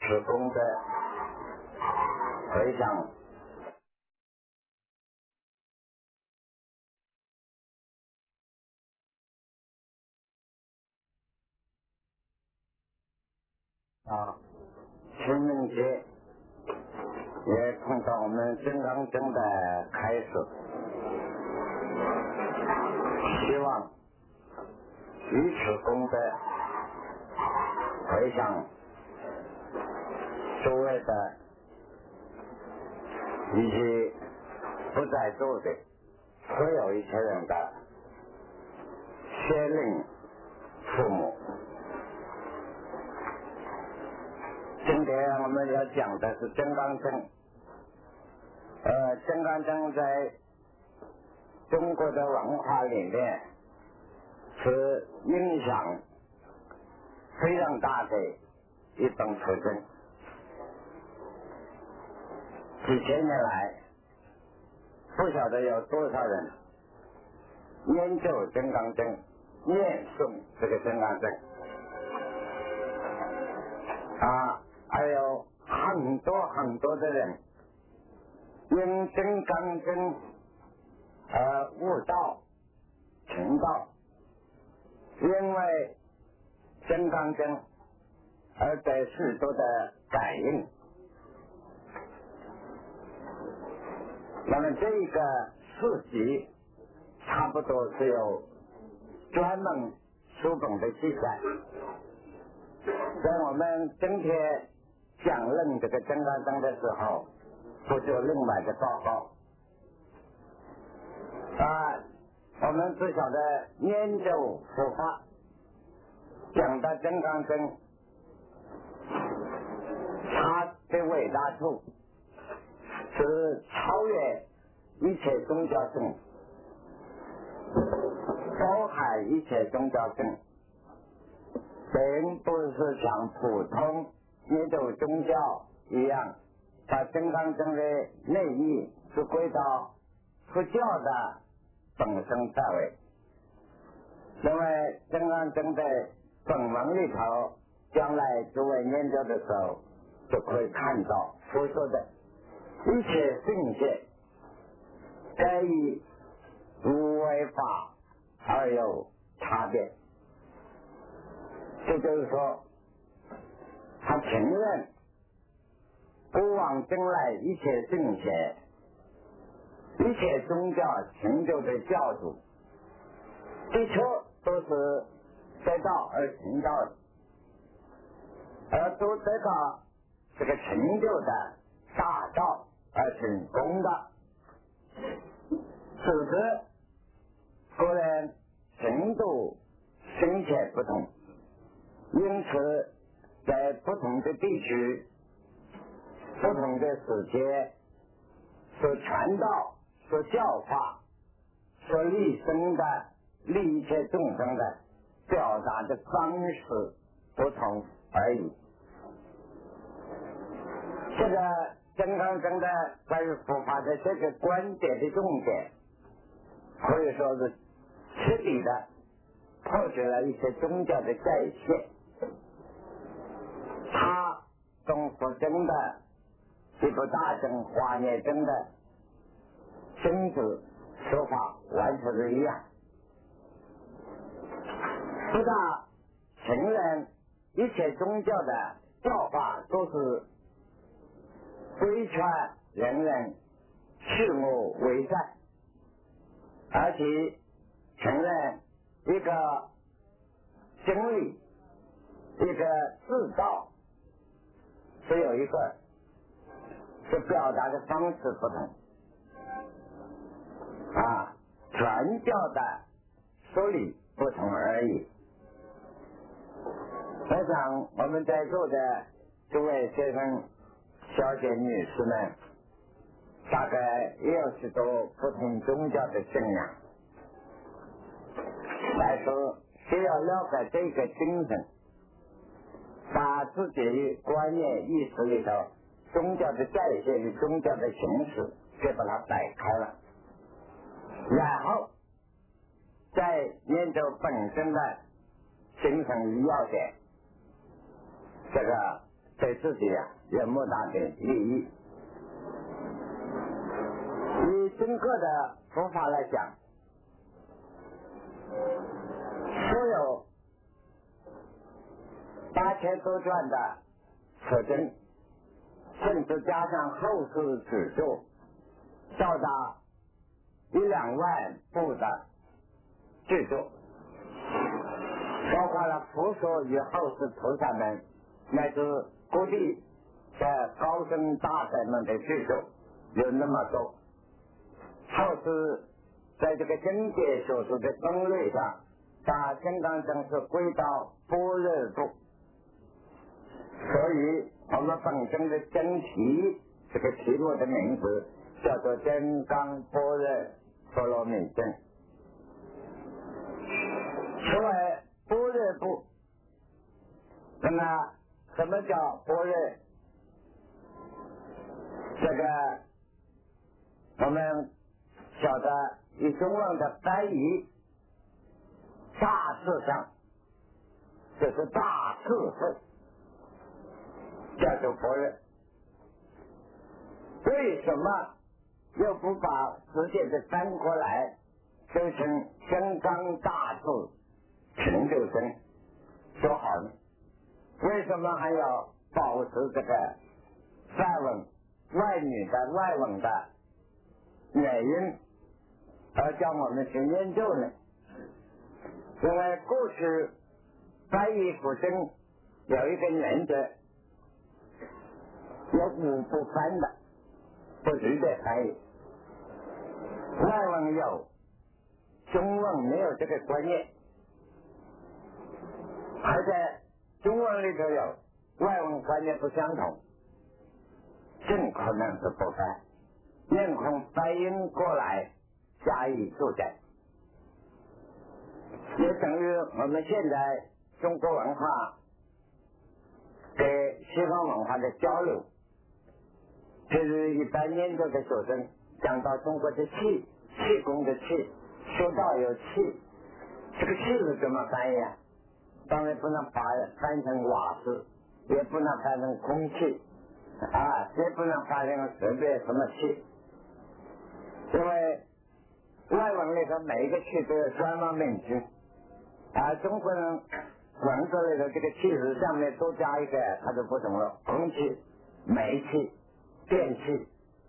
此功德回向清明节也碰到我们金刚经的开始，希望以此功德回向诸位的以及不在座的所有一些人的先令父母。今天我们要讲的是金刚经。金刚经在中国的文化里面是影响非常大的一本书经。几千年来，不晓得有多少人研究金刚经，念诵这个金刚经还有很多的人因金刚经而悟道成道，因为金刚经而得许多的感应。那么这个书籍差不多是有专门书本的记载，在我们今天讲论这个金刚经的时候，不做另外的报告我们只晓得研究佛法，讲到金刚经它的伟大处是超越一切宗教性，包含一切宗教性，并不是像普通研究宗教一样把金刚经的内意是归到佛教的本身在位。因为金刚经的本文里头，将来诸位研究的时候就可以看到佛说的一切境界皆以无为法而有差别。这就是说，他承认古往今来一切境界，一切宗教成就的教主的确都是得道而成道的，而都得到这个成就的大道而成功的，只是个人程度深浅不同，因此在不同的地区、不同的时间所传道、所教化、所立身的利一切众生的表达的方式不同而已。这个金刚经的关于佛法的这个观点的重点，可以说是彻底的破解了一些宗教的界限。它跟佛经的这部大经华严经的宗旨说法完全是一样，不但承认一切宗教的教法都是规劝人人去恶为善，而且承认一个真理、一个自道只有一个，是表达的方式不同传教的说理不同而已。我想我们在座的诸位先生、小姐、女士们，大概也有许多不同宗教的信仰，来说需要了解这个精神，把自己观念意识里头宗教的界限与宗教的形式给把它摆开了，然后再研究本身的精神与要点，这个对自己有莫大的意义。以整个的佛法来讲，所有8000多卷的佛经，甚至加上后世指注，到达1-2万部的制作，包括了佛说与后世菩萨们乃至各地的高僧大德们的制作有那么多。后世在这个经典所说的分类上，把金刚经是归到般若部，所以我们本身的经题这个题目的名字叫做金刚般若波罗蜜经。此外般若部，那么什么叫般若？这个我们晓得以中文的翻译，大致上就是大智慧，叫做般若。为什么又不把直接的翻过来就成金刚大智成就身说好呢？为什么还要保持这个外文外语的外文的原因，而叫我们去研究呢？因为过去翻译佛经有一个原则，有5不翻的，不直接翻译。外文有，中文没有这个观念，而在中文里头有，外文观念不相同，尽可能是不翻，任从翻译过来加以注解，也等于我们现在中国文化跟西方文化的交流。就是一般研究的学生讲到中国的气功的气，修道有气，这个气是怎么翻译啊？当然不能翻成瓦斯，也不能翻成空气也不能翻成随便什么气，因为外文里头每一个气都有专门名句，而中国人文字里头这个气势上面多加一个，它就不同了，空气、煤气、电气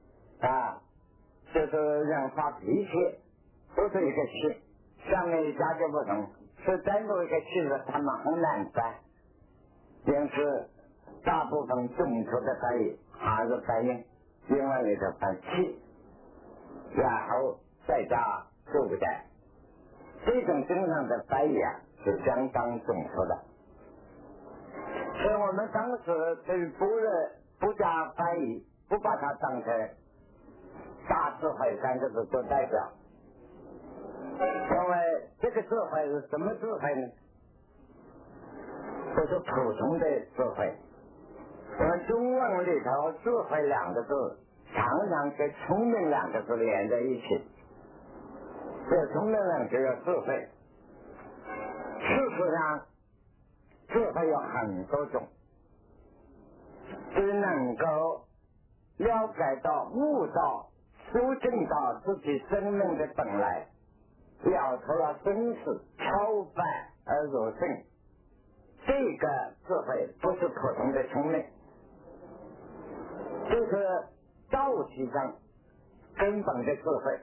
就是人发脾气都是一个气，上面一加就不同，是单独一个气势他们很难翻，因此大部分正确的翻译还是翻译英文里头翻气，然后再加注解，这种经常的翻译是相当正确的。所以我们当时对般若不加翻译，不把它当成大智慧3个字做代表，因为这个智慧是什么智慧呢？不是普通的智慧。我们中文里头智慧2个字常常跟聪明2个字连在一起，这聪明2就有智慧。事实上智慧有很多种，只能够了解到悟到修正到自己生命的本来，了脱了生死，超凡而入圣，这个智慧不是普通的聪明，就是道体上根本的智慧。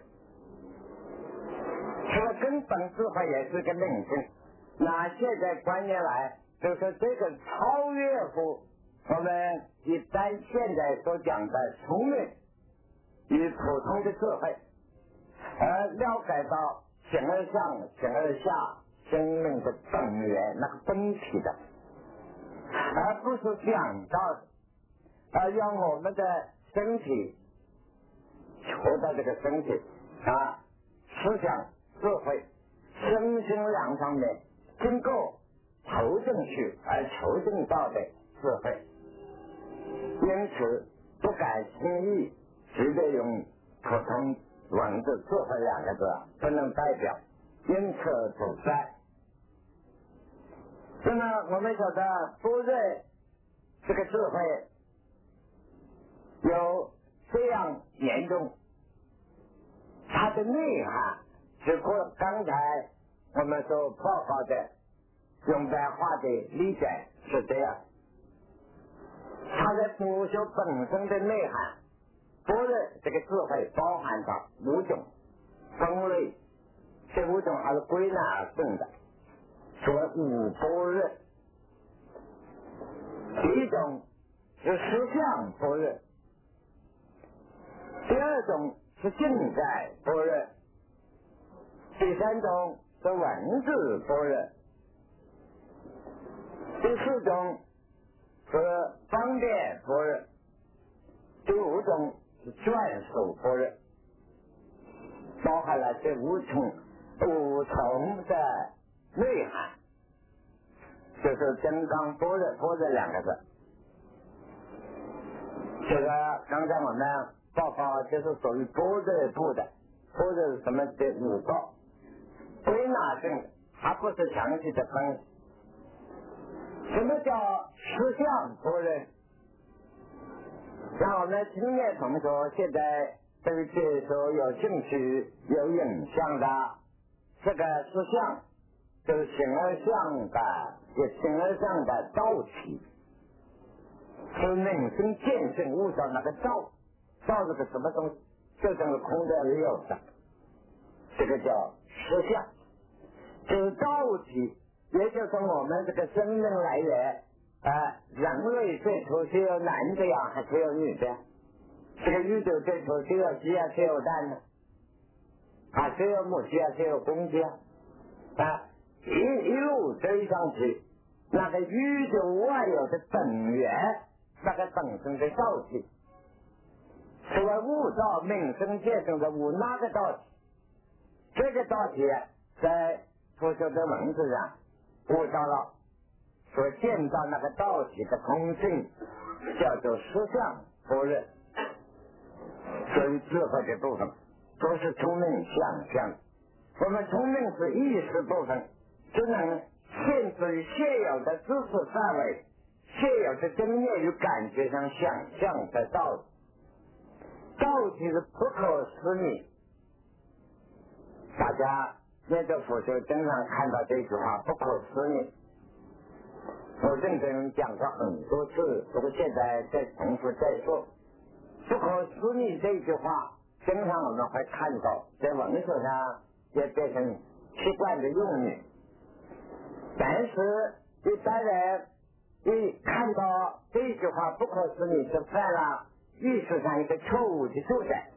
这个根本智慧也是个论证，那现在观念来就是这个超越乎我们一般现在所讲的聪明与普通的智慧，而了解到形而上形而下生命的本源，那个本体的，而不是讲到让我们的身体活到这个身体思想智慧身心两方面经过投进去而求证到的智慧，因此不敢轻易直接用普通文字智慧2个字不能代表，因此不在。那么我们晓得般若这个智慧有这样严重，它的内涵只过刚才我们所报告的用白话的理解是这样，它的佛学本身的内涵，般若这个智慧包含着5种分类，这5种还是归纳而成的，说5般若。第一种是实相般若，第2种是境在般若，第3种是文字般若，第4种是方便般若，第5种是转述般若，包含了这5重的内涵，就是真刚般若般若2个字。这个刚才我们报告就是属于般若部的，般若是什么的5个归纳性，它不是详细的分析。什么叫实相般若？像我们青年同学现在对这所有兴趣有影响的这个实相，就是形而上的道体，是能生见性悟到那个道是个什么东西，就是个空的没有的，这个叫实相，就是道体，也就是我们这个生命来源。人类最初是有男的呀，还是有女的？这个宇宙最初是有鸡啊，是有蛋呢？是有母鸡啊，是有公鸡啊？一路追上去，那个宇宙万有的本源，那个本身的道体，是为悟道命生见性的悟那个道体。这个道体在佛学的文字上悟到了。所见到那个道体的空性叫做实相般若，所以智慧的部分都是聪明想象，我们聪明是意识部分，只能限制于现有的知识范围，现有的经验与感觉上想象的道体是不可思议。大家念着佛学经常看到这句话不可思议，我认真讲过很多次，不过现在再重复再说。不可思议这句话，经常我们会看到在文学上也变成习惯的用语，但是一般人一看到这句话不可思议，就犯了意识上一个错误的错在，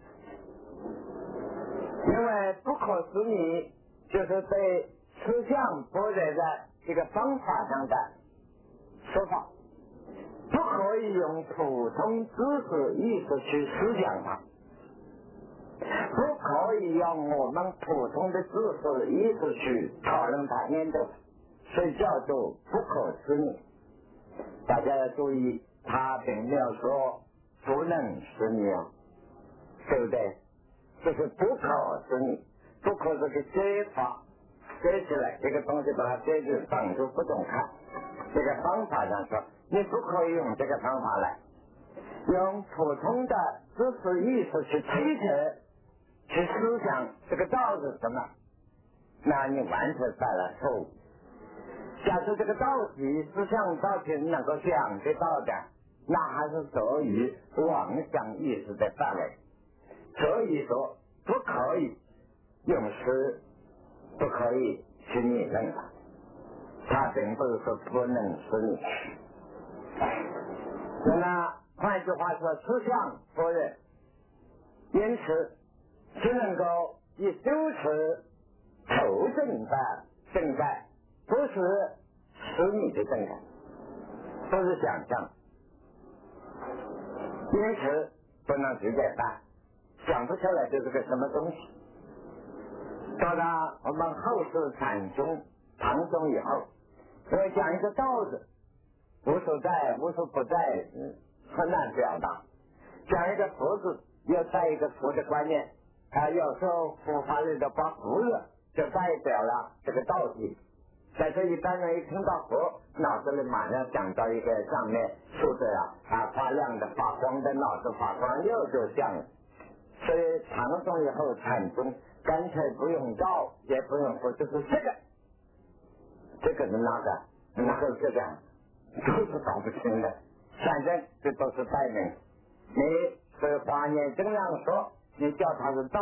因为不可思议就是对实相般若的这个方法上的说法，不可以用普通知识意识去思想它，不可以用我们普通的知识意识去讨论它、研究它，所以叫做不可思议。大家要注意，他并没有说不能思议啊，对不对？这是不可思议，不可这个解法解起来，这个东西把它解决挡住不准看。这个方法上说，你不可以用这个方法来用普通的知识意识去推测、去思想这个道是什么，那你完全犯了错误。假设这个道体思想道体能够想得到的，那还是属于妄想意识的范围。所以说不可以用诗，不可以去拟论它，它并不是说不能思议。那么换句话说，思想般若，因此只能够以修持求证的正在，不是实拟的正在，不是想象，因此不能直接办，想不出来这是个什么东西。到了我们后世禅宗、唐宗以后，我讲一个道字，无所在、无所不在，很难表达。讲一个佛字，要带一个佛的观念，有时候佛法里的把佛字就代表了这个道体， 但是一般人一听到佛，脑子里马上想到一个上面竖着发亮的发光的脑子发光又就像了。所以唐宋以后禅宗干脆不用道，也不用佛，就是这个是哪个这个都是搞不清的，反正这都是代名。你是华严这样说，你叫他是道